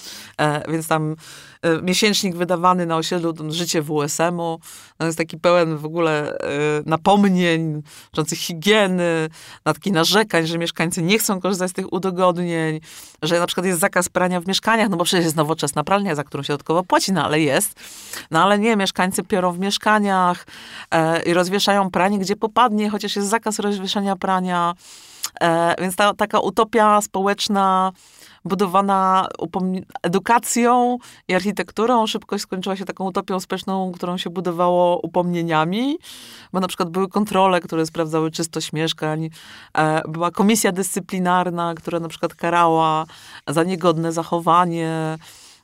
E, więc tam e, miesięcznik wydawany na osiedlu Życie W S M-u, no jest taki pełen w ogóle e, napomnień dotyczących higieny, takich narzekań, że mieszkańcy nie chcą korzystać z tych udogodnień, że na przykład jest zakaz prania w mieszkaniach, no bo przecież jest nowoczesna pralnia, za którą się dodatkowo płaci, no ale jest. No ale nie, mieszkańcy piorą w mieszkaniach e, i rozwieszają pranie, gdzie popadnie, chociaż jest zakaz rozwieszania prania. E, więc ta taka utopia społeczna budowana upomni- edukacją i architekturą szybko skończyła się taką utopią społeczną, którą się budowało upomnieniami, bo na przykład były kontrole, które sprawdzały czystość mieszkań, e, była komisja dyscyplinarna, która na przykład karała za niegodne zachowanie.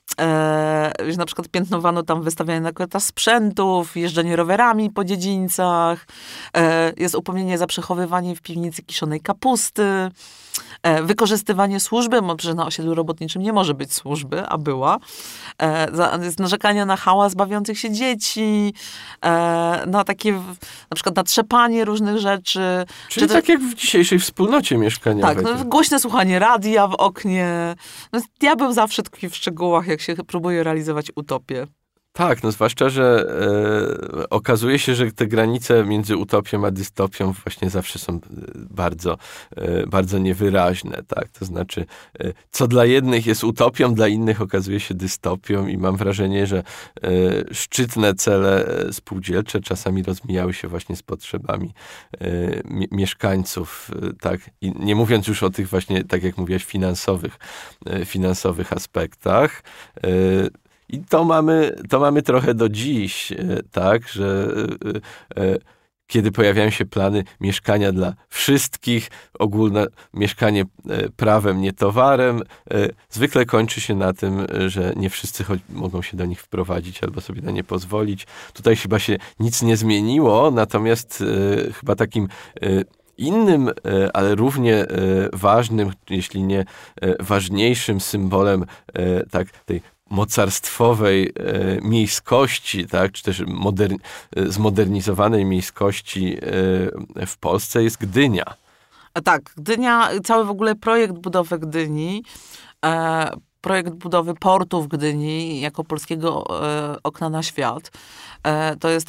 E, na przykład piętnowano tam wystawianie na korytarz sprzętów, jeżdżenie rowerami po dziedzińcach, e, jest upomnienie za przechowywanie w piwnicy kiszonej kapusty, e, wykorzystywanie służby, bo przecież na osiedlu robotniczym nie może być służby, a była. E, za, jest narzekanie na hałas bawiących się dzieci, e, na takie na przykład na trzepanie różnych rzeczy. Czyli Czy tak to, jak w dzisiejszej wspólnocie mieszkaniowej. Tak, no, głośne słuchanie radia w oknie. No, diabeł zawsze tkwi w szczegółach, jak się próbuje realizować utopię. Tak, no zwłaszcza, że e, okazuje się, że te granice między utopią a dystopią właśnie zawsze są bardzo, e, bardzo niewyraźne, tak? To znaczy, e, co dla jednych jest utopią, dla innych okazuje się dystopią i mam wrażenie, że e, szczytne cele spółdzielcze czasami rozmijały się właśnie z potrzebami e, mi- mieszkańców, e, tak? I nie mówiąc już o tych właśnie, tak jak mówiłaś, finansowych, e, finansowych aspektach. E, I to mamy, to mamy trochę do dziś, tak, że e, e, kiedy pojawiają się plany mieszkania dla wszystkich, ogólne mieszkanie e, prawem, nie towarem, e, zwykle kończy się na tym, że nie wszyscy cho- mogą się do nich wprowadzić albo sobie na nie pozwolić. Tutaj chyba się nic nie zmieniło, natomiast e, chyba takim e, innym, ale równie ważnym, jeśli nie ważniejszym symbolem tak, tej mocarstwowej e, miejskości, tak, czy też modern, zmodernizowanej miejskości e, w Polsce jest Gdynia. Tak, Gdynia, cały w ogóle projekt budowy Gdyni, e, projekt budowy portu w Gdyni jako polskiego e, okna na świat, e, to jest ten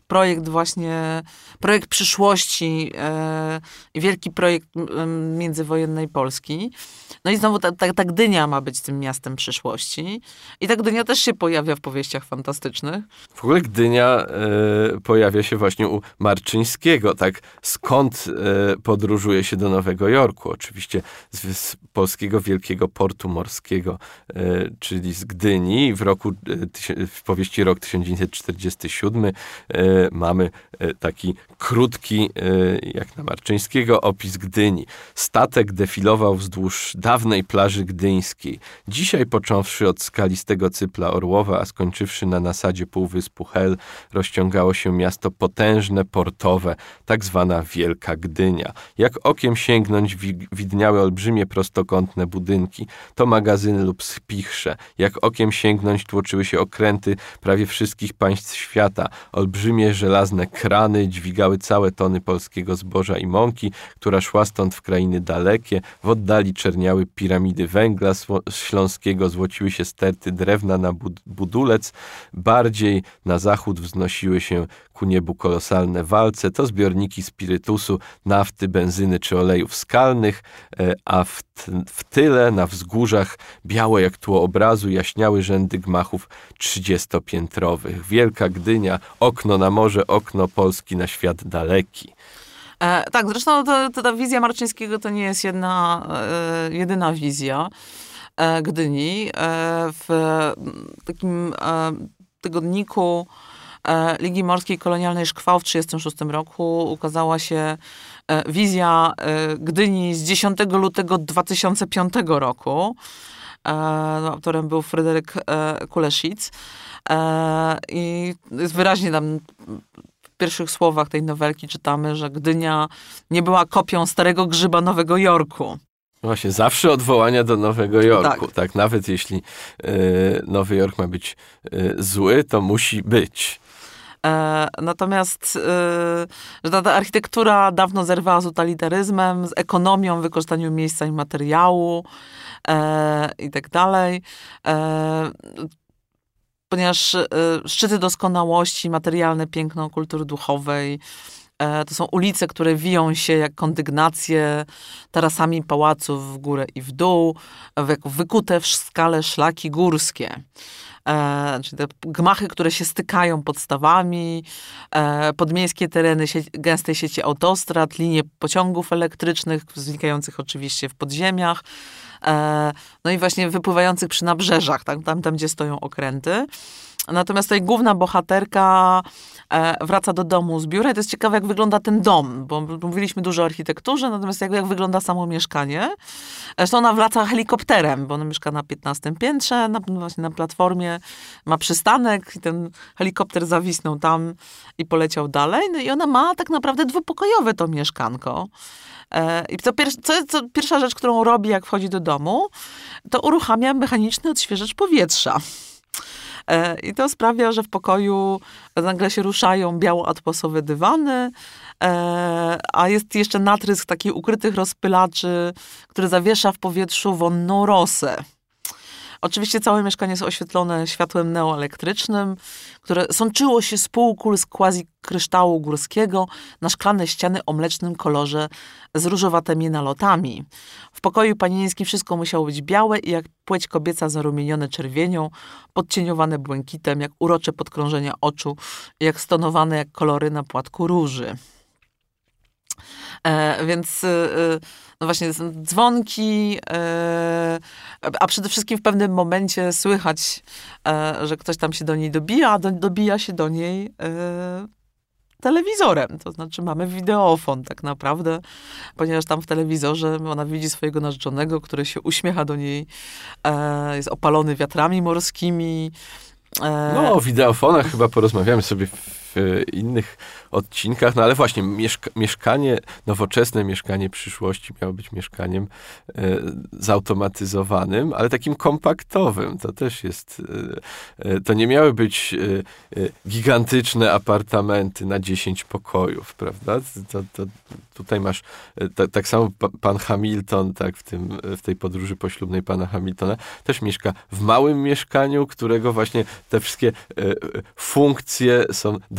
projekt właśnie, projekt przyszłości e, wielki projekt e, międzywojennej Polski. No i znowu ta, ta, ta Gdynia ma być tym miastem przyszłości. I ta Gdynia też się pojawia w powieściach fantastycznych. W ogóle Gdynia e, pojawia się właśnie u Marczyńskiego, tak? Skąd e, podróżuje się do Nowego Jorku? Oczywiście z, z polskiego wielkiego portu morskiego, e, czyli z Gdyni. W roku, e, w powieści Rok tysiąc dziewięćset czterdziesty siódmy e, mamy e, taki krótki, e, jak na Marczyńskiego, opis Gdyni. Statek defilował wzdłuż dawnej plaży gdyńskiej. Dzisiaj, począwszy od skalistego cypla Orłowa, a skończywszy na nasadzie półwyspu Hel, rozciągało się miasto potężne, portowe, tak zwana Wielka Gdynia. Jak okiem sięgnąć wi- widniały olbrzymie prostokątne budynki, to magazyny lub spichrze. Jak okiem sięgnąć tłoczyły się okręty prawie wszystkich państw świata. Olbrzymie żelazne krany dźwigały całe tony polskiego zboża i mąki, która szła stąd w krainy dalekie. W oddali czerniały piramidy węgla śląskiego, złociły się sterty drewna na bud- budulec. Bardziej na zachód wznosiły się ku niebu kolosalne walce, to zbiorniki spirytusu, nafty, benzyny czy olejów skalnych, a w, t- w tyle, na wzgórzach, białe jak tło obrazu, jaśniały rzędy gmachów trzydziestopiętrowych. Wielka Gdynia, okno na morze, okno Polski na świat daleki. E, tak, zresztą to, to, ta wizja Marczyńskiego to nie jest jedna, e, jedyna wizja e, Gdyni. E, w takim e, tygodniku e, Ligi Morskiej Kolonialnej Szkwał w tysiąc dziewięćset trzydziestym szóstym roku ukazała się e, wizja e, Gdyni z dziesiątego lutego dwa tysiące piątego roku. E, autorem był Fryderyk e, Kuleszic. E, I jest wyraźnie tam w pierwszych słowach tej nowelki czytamy, że Gdynia nie była kopią starego grzyba Nowego Jorku. Właśnie, zawsze odwołania do Nowego Jorku. Tak, tak nawet jeśli y, Nowy Jork ma być y, zły, to musi być. E, natomiast y, że ta, ta architektura dawno zerwała z utilitaryzmem, z ekonomią, wykorzystaniem miejsca i materiału e, i tak dalej. E, ponieważ y, szczyty doskonałości, materialne piękno kultury duchowej, e, to są ulice, które wiją się jak kondygnacje tarasami pałaców w górę i w dół, w, wykute w skale szlaki górskie. E, czyli te gmachy, które się stykają podstawami, e, podmiejskie tereny sie- gęstej sieci autostrad, linie pociągów elektrycznych, znikających oczywiście w podziemiach, e, no i właśnie wypływających przy nabrzeżach, tak, tam, tam gdzie stoją okręty. Natomiast tutaj główna bohaterka e, wraca do domu z biura i to jest ciekawe, jak wygląda ten dom, bo mówiliśmy dużo o architekturze, natomiast jak, jak wygląda samo mieszkanie. Zresztą ona wraca helikopterem, bo ona mieszka na piętnastym piętrze, na, właśnie na platformie, ma przystanek i ten helikopter zawisnął tam i poleciał dalej. No i ona ma tak naprawdę dwupokojowe to mieszkanko. E, I co, pier- co, co pierwsza rzecz, którą robi, jak wchodzi do domu, to uruchamia mechaniczny odświeżacz powietrza. I to sprawia, że w pokoju nagle się ruszają biało-atmosowe dywany, a jest jeszcze natrysk takich ukrytych rozpylaczy, który zawiesza w powietrzu wonną rosę. Oczywiście całe mieszkanie jest oświetlone światłem neoelektrycznym, które sączyło się z półkul z quasi-kryształu górskiego na szklane ściany o mlecznym kolorze z różowatymi nalotami. W pokoju panieńskim wszystko musiało być białe i jak płeć kobieca zarumienione czerwienią, podcieniowane błękitem, jak urocze podkrążenia oczu, jak stonowane jak kolory na płatku róży. E, więc e, no właśnie dzwonki, e, a przede wszystkim w pewnym momencie słychać, e, że ktoś tam się do niej dobija, a do, dobija się do niej e, telewizorem. To znaczy mamy wideofon tak naprawdę, ponieważ tam w telewizorze ona widzi swojego narzeczonego, który się uśmiecha do niej, e, jest opalony wiatrami morskimi. E, No, o wideofonach chyba porozmawiamy sobie w innych odcinkach, no ale właśnie mieszka- mieszkanie, nowoczesne mieszkanie przyszłości miało być mieszkaniem e, zautomatyzowanym, ale takim kompaktowym. To też jest, e, e, to nie miały być e, e, gigantyczne apartamenty na dziesięć pokojów, prawda? To, to, tutaj masz, e, ta, tak samo pa, pan Hamilton, tak, w, tym, w tej podróży poślubnej pana Hamiltona, też mieszka w małym mieszkaniu, którego właśnie te wszystkie e, funkcje są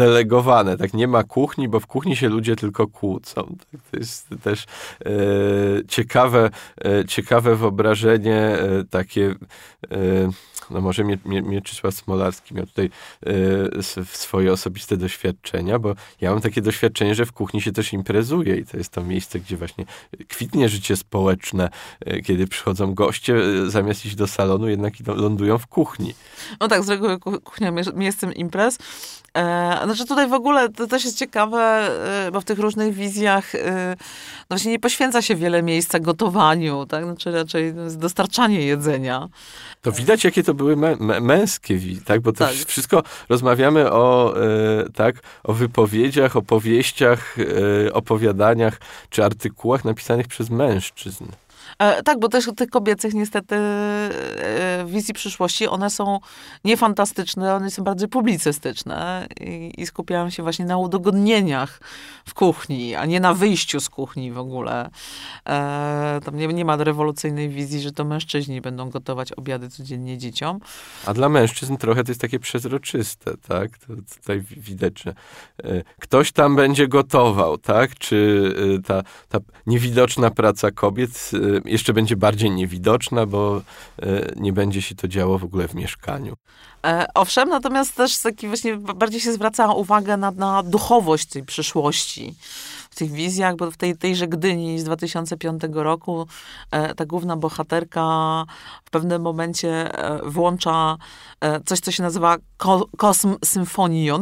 zdelegowane, tak, nie ma kuchni, bo w kuchni się ludzie tylko kłócą. Tak? To jest też e, ciekawe, e, ciekawe wyobrażenie, e, takie, e, no może Mie, Mie, Mieczysław Smolarski miał tutaj e, swoje osobiste doświadczenia, bo ja mam takie doświadczenie, że w kuchni się też imprezuje i to jest to miejsce, gdzie właśnie kwitnie życie społeczne, e, kiedy przychodzą goście, e, zamiast iść do salonu, jednak idą, lądują w kuchni. No tak, z reguły kuchnia miejscem imprez. E, znaczy tutaj w ogóle to też jest ciekawe, e, bo w tych różnych wizjach e, no właśnie nie poświęca się wiele miejsca gotowaniu, tak? Znaczy raczej dostarczanie jedzenia. To widać, jakie to były mę- mę- męskie wizje, tak? Bo to Tak. wszystko rozmawiamy o, e, tak, o wypowiedziach, opowieściach, e, opowiadaniach czy artykułach napisanych przez mężczyzn. E, tak, bo też tych kobiecych niestety e, wizji przyszłości, one są niefantastyczne, one są bardziej publicystyczne i, i skupiają się właśnie na udogodnieniach w kuchni, a nie na wyjściu z kuchni w ogóle. E, tam nie, nie ma rewolucyjnej wizji, że to mężczyźni będą gotować obiady codziennie dzieciom. A dla mężczyzn trochę to jest takie przezroczyste, tak? To tutaj widać, że e, ktoś tam będzie gotował, tak? Czy e, ta, ta niewidoczna praca kobiet e, jeszcze będzie bardziej niewidoczna, bo e, nie będzie się to działo w ogóle w mieszkaniu. E, owszem, natomiast też taki właśnie bardziej się zwraca uwagę na, na duchowość tej przyszłości. W tych wizjach, bo w tej, tejże Gdyni z dwa tysiące piątego roku e, ta główna bohaterka w pewnym momencie e, włącza e, coś, co się nazywa ko- Kosm Symfonion.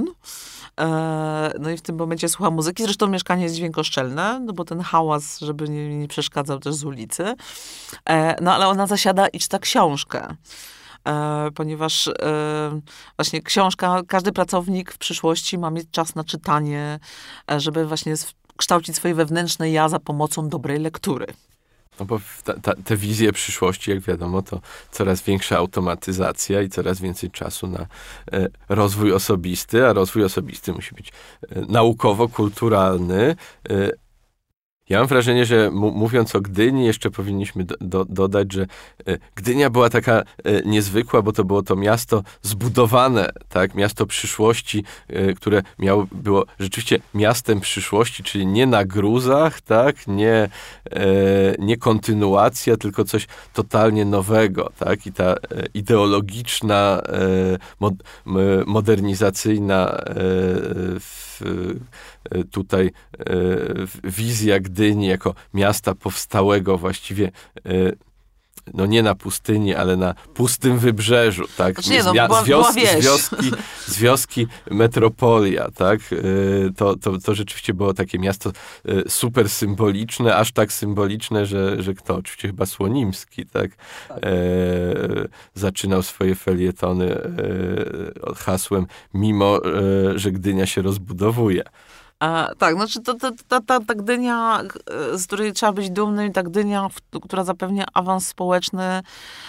No i w tym momencie słucha muzyki. Zresztą mieszkanie jest dźwiękoszczelne, no bo ten hałas, żeby nie, nie przeszkadzał też z ulicy. No ale ona zasiada i czyta książkę. Ponieważ właśnie książka, każdy pracownik w przyszłości ma mieć czas na czytanie, żeby właśnie kształcić swoje wewnętrzne ja za pomocą dobrej lektury. No bo ta, ta, te wizje przyszłości, jak wiadomo, to coraz większa automatyzacja i coraz więcej czasu na e, rozwój osobisty, a rozwój osobisty musi być e, naukowo-kulturalny. E, Ja mam wrażenie, że m- mówiąc o Gdyni, jeszcze powinniśmy do, do, dodać, że e, Gdynia była taka e, niezwykła, bo to było to miasto zbudowane, tak, miasto przyszłości, e, które miało, było rzeczywiście miastem przyszłości, czyli nie na gruzach, tak, nie, e, nie kontynuacja, tylko coś totalnie nowego, tak, i ta e, ideologiczna, e, mod, m, modernizacyjna e, w, tutaj e, wizja Gdyni jako miasta powstałego właściwie e, no nie na pustyni, ale na pustym wybrzeżu, tak? Znaczy nie, no, z, mia- była, z, wios- była z, wioski, z wioski metropolia, tak? E, to, to, to rzeczywiście było takie miasto e, super symboliczne, aż tak symboliczne, że, że kto? Oczywiście chyba Słonimski, tak? E, zaczynał swoje felietony e, hasłem mimo, e, że Gdynia się rozbudowuje. A, tak, znaczy to, to, ta, ta, ta Gdynia, z której trzeba być dumnym, ta Gdynia, w, która zapewnia awans społeczny,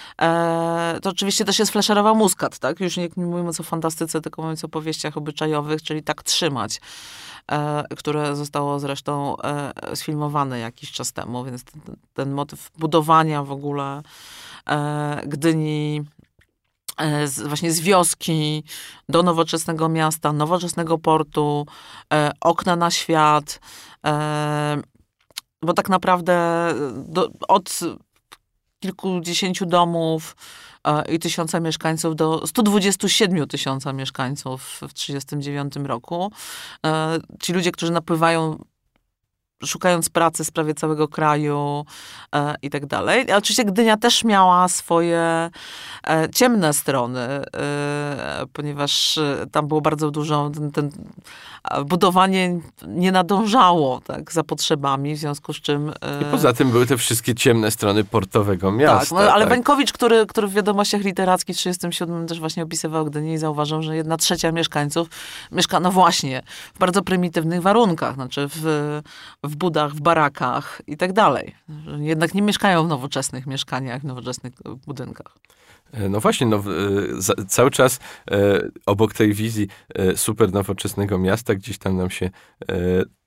e, to oczywiście też jest Flescherowa Muscat, tak? Już nie, nie mówiąc o fantastyce, tylko mówiąc o powieściach obyczajowych, czyli Tak trzymać, e, które zostało zresztą e, sfilmowane jakiś czas temu, więc ten, ten motyw budowania w ogóle e, Gdyni, Z, właśnie z wioski do nowoczesnego miasta, nowoczesnego portu, e, okna na świat, e, bo tak naprawdę do, od kilkudziesięciu domów e, i tysiąca mieszkańców do stu dwudziestu siedmiu tysiąca mieszkańców w tysiąc dziewięćset trzydziestym dziewiątym roku. E, ci ludzie, którzy napływają szukając pracy z prawie całego kraju e, i tak dalej. Ale oczywiście Gdynia też miała swoje e, ciemne strony, e, ponieważ tam było bardzo dużo, ten, ten budowanie nie nadążało tak, za potrzebami, w związku z czym... E, I poza tym były te wszystkie ciemne strony portowego miasta. Tak, no, ale tak. Wańkowicz, który, który w wiadomościach literackich w tysiąc dziewięćset trzydziestym siódmym też właśnie opisywał Gdynię i zauważył, że jedna trzecia mieszkańców mieszka, no właśnie, w bardzo prymitywnych warunkach, znaczy w, w budach, w barakach i tak dalej. Jednak nie mieszkają w nowoczesnych mieszkaniach, w nowoczesnych budynkach. No właśnie, no, za, cały czas e, obok tej wizji e, super nowoczesnego miasta gdzieś tam nam się e,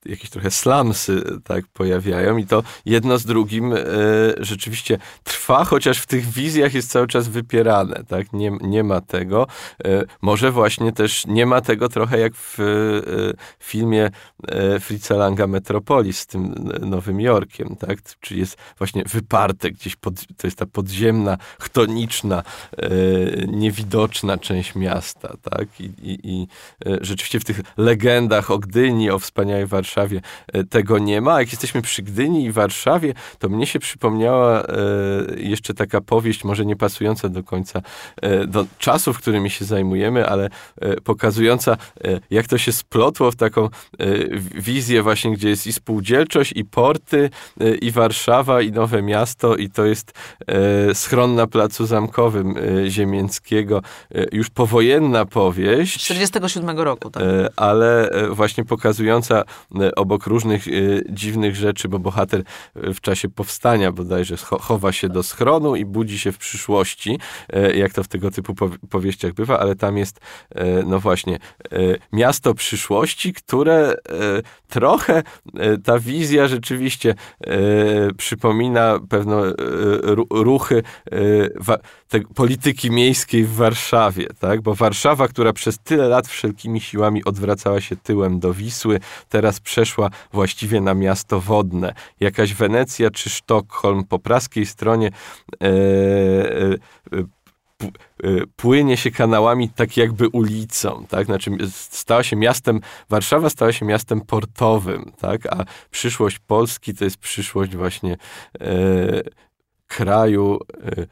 jakieś trochę slumsy tak pojawiają i to jedno z drugim e, rzeczywiście trwa, chociaż w tych wizjach jest cały czas wypierane, tak? Nie, nie ma tego. E, może właśnie też nie ma tego trochę jak w e, filmie e, Fritza Langa Metropolis z tym Nowym Jorkiem, tak? Czyli jest właśnie wyparte gdzieś, pod, to jest ta podziemna, chtoniczna, e, niewidoczna część miasta, tak? I, i, i e, rzeczywiście w tych legendach o Gdyni, o wspaniałej Warszawie tego nie ma. A jak jesteśmy przy Gdyni i Warszawie, to mnie się przypomniała e, jeszcze taka powieść, może nie pasująca do końca e, do czasów, którymi się zajmujemy, ale e, pokazująca, e, jak to się splotło w taką e, wizję właśnie, gdzie jest i spółdzielczość, i porty, e, i Warszawa, i Nowe Miasto, i to jest e, schron na Placu Zamkowym e, Ziemięckiego. E, już powojenna powieść. czterdziestego siódmego roku, tak. E, ale e, właśnie pokazująca obok różnych y, dziwnych rzeczy, bo bohater w czasie powstania bodajże chowa się do schronu i budzi się w przyszłości, y, jak to w tego typu powi- powieściach bywa, ale tam jest y, no właśnie y, miasto przyszłości, które y, trochę y, ta wizja rzeczywiście y, przypomina pewne y, ruchy y, wa- te, polityki miejskiej w Warszawie, tak? Bo Warszawa, która przez tyle lat wszelkimi siłami odwracała się tyłem do Wisły, teraz przeszła właściwie na miasto wodne. Jakaś Wenecja czy Sztokholm po praskiej stronie e, e, p, e, płynie się kanałami tak jakby ulicą, tak? Znaczy stała się miastem, Warszawa stała się miastem portowym, tak? A przyszłość Polski to jest przyszłość właśnie e, kraju e,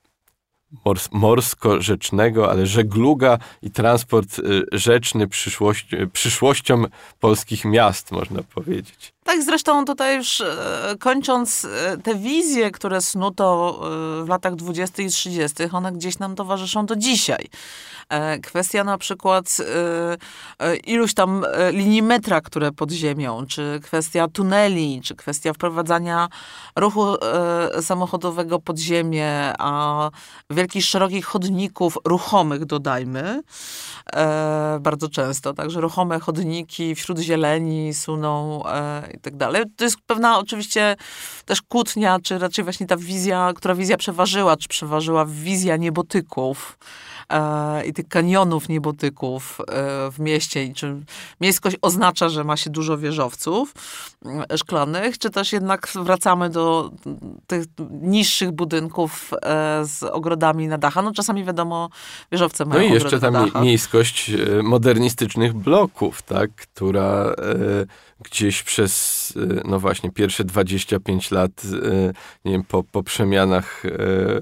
Mors, morsko-rzecznego, ale żegluga i transport y, rzeczny przyszłość, y, przyszłością polskich miast, można powiedzieć. Tak, zresztą tutaj już e, kończąc e, te wizje, które snuto e, w latach dwudziestych i trzydziestych, one gdzieś nam towarzyszą do dzisiaj. E, kwestia na przykład e, e, iluś tam e, linii metra, które pod ziemią, czy kwestia tuneli, czy kwestia wprowadzania ruchu e, samochodowego pod ziemię, a wielkich, szerokich chodników, ruchomych dodajmy, e, bardzo często. Także ruchome chodniki wśród zieleni suną e, i tak dalej. To jest pewna oczywiście też kłótnia, czy raczej właśnie ta wizja, która wizja przeważyła, czy przeważyła wizja niebotyków e, i tych kanionów niebotyków e, w mieście i czy miejskość oznacza, że ma się dużo wieżowców e, szklanych, czy też jednak wracamy do tych niższych budynków e, z ogrodami na dachach. No czasami wiadomo, wieżowce mają ogrody na dachach. No i jeszcze ta miejskość modernistycznych bloków, tak, która e, gdzieś przez, no właśnie, pierwsze dwadzieścia pięć lat, nie wiem, po, po przemianach e,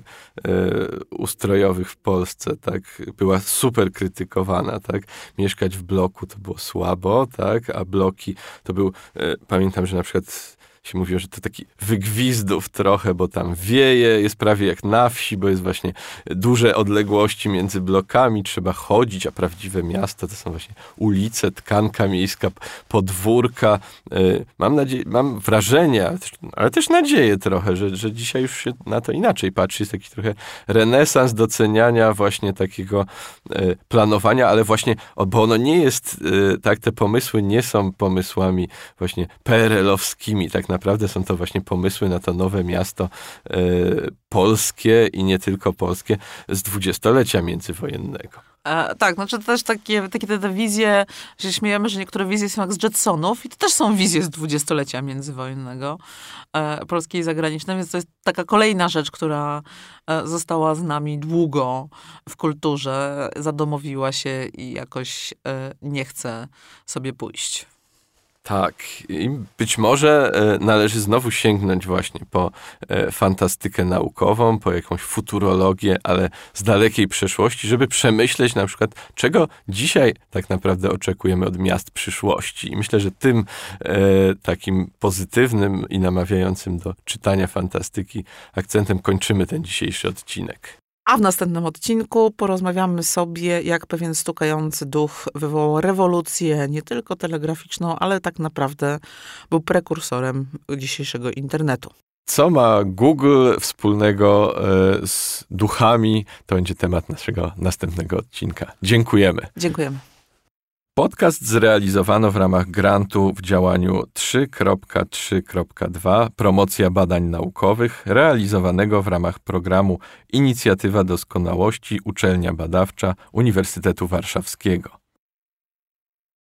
e, ustrojowych w Polsce, tak, była super krytykowana, tak. Mieszkać w bloku to było słabo, tak, a bloki to był, e, pamiętam, że na przykład się mówiło, że to taki wygwizdów trochę, bo tam wieje, jest prawie jak na wsi, bo jest właśnie duże odległości między blokami, trzeba chodzić, a prawdziwe miasto to są właśnie ulice, tkanka miejska, podwórka. Mam nadzieję, mam wrażenie, ale też nadzieję trochę, że, że dzisiaj już się na to inaczej patrzy. Jest taki trochę renesans doceniania właśnie takiego planowania, ale właśnie, bo ono nie jest, tak, te pomysły nie są pomysłami właśnie P R L-owskimi, tak naprawdę. Naprawdę są to właśnie pomysły na to nowe miasto e, polskie i nie tylko polskie z dwudziestolecia międzywojennego. E, tak, znaczy też takie, takie te, te wizje, się śmiejemy, że niektóre wizje są jak z Jetsonów i to też są wizje z dwudziestolecia międzywojennego, e, polskie i zagraniczne, więc to jest taka kolejna rzecz, która e, została z nami długo w kulturze, zadomowiła się i jakoś e, nie chce sobie pójść. Tak, i być może e, należy znowu sięgnąć właśnie po e, fantastykę naukową, po jakąś futurologię, ale z dalekiej przeszłości, żeby przemyśleć na przykład, czego dzisiaj tak naprawdę oczekujemy od miast przyszłości. I myślę, że tym e, takim pozytywnym i namawiającym do czytania fantastyki akcentem kończymy ten dzisiejszy odcinek. A w następnym odcinku porozmawiamy sobie, jak pewien stukający duch wywołał rewolucję, nie tylko telegraficzną, ale tak naprawdę był prekursorem dzisiejszego internetu. Co ma Google wspólnego e, z duchami? To będzie temat naszego następnego odcinka. Dziękujemy. Dziękujemy. Podcast zrealizowano w ramach grantu w działaniu trzy kropka trzy kropka dwa Promocja badań naukowych, realizowanego w ramach programu Inicjatywa Doskonałości Uczelnia Badawcza Uniwersytetu Warszawskiego.